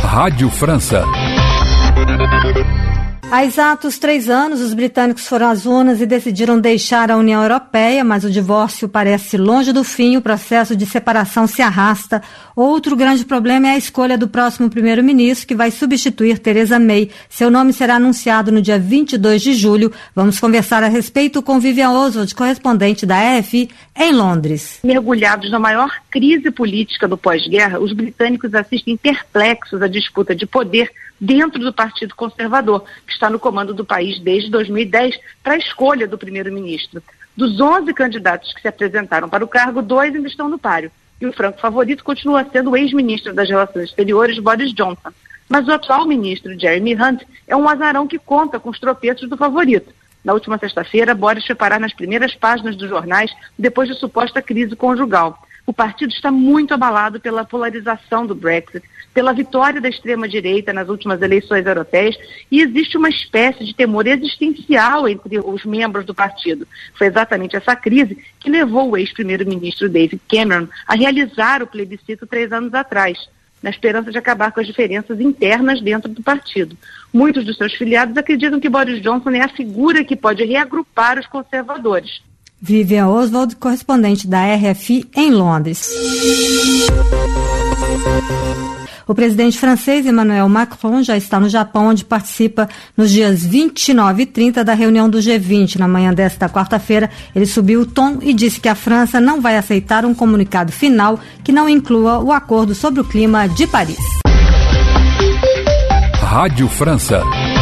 Rádio França. Há exatos 3 anos, os britânicos foram às urnas e decidiram deixar a União Europeia, mas o divórcio parece longe do fim, o processo de separação se arrasta. Outro grande problema é a escolha do próximo primeiro-ministro, que vai substituir Theresa May. Seu nome será anunciado no dia 22 de julho. Vamos conversar a respeito com Vivian Oswald, correspondente da RFI em Londres. Mergulhados na maior crise política do pós-guerra, os britânicos assistem perplexos à disputa de poder dentro do Partido Conservador, que está no comando do país desde 2010, para a escolha do primeiro-ministro. Dos 11 candidatos que se apresentaram para o cargo, 2 ainda estão no páreo. E o franco favorito continua sendo o ex-ministro das Relações Exteriores, Boris Johnson. Mas o atual ministro, Jeremy Hunt, é um azarão que conta com os tropeços do favorito. Na última sexta-feira, Boris foi parar nas primeiras páginas dos jornais depois de suposta crise conjugal. O partido está muito abalado pela polarização do Brexit, pela vitória da extrema-direita nas últimas eleições europeias, e existe uma espécie de temor existencial entre os membros do partido. Foi exatamente essa crise que levou o ex-primeiro-ministro David Cameron a realizar o plebiscito 3 anos atrás, na esperança de acabar com as diferenças internas dentro do partido. Muitos dos seus filiados acreditam que Boris Johnson é a figura que pode reagrupar os conservadores. Vivian Oswald, correspondente da RFI em Londres. O presidente francês Emmanuel Macron já está no Japão, onde participa nos dias 29 e 30 da reunião do G20. Na manhã desta quarta-feira, ele subiu o tom e disse que a França não vai aceitar um comunicado final que não inclua o Acordo sobre o Clima de Paris. Rádio França.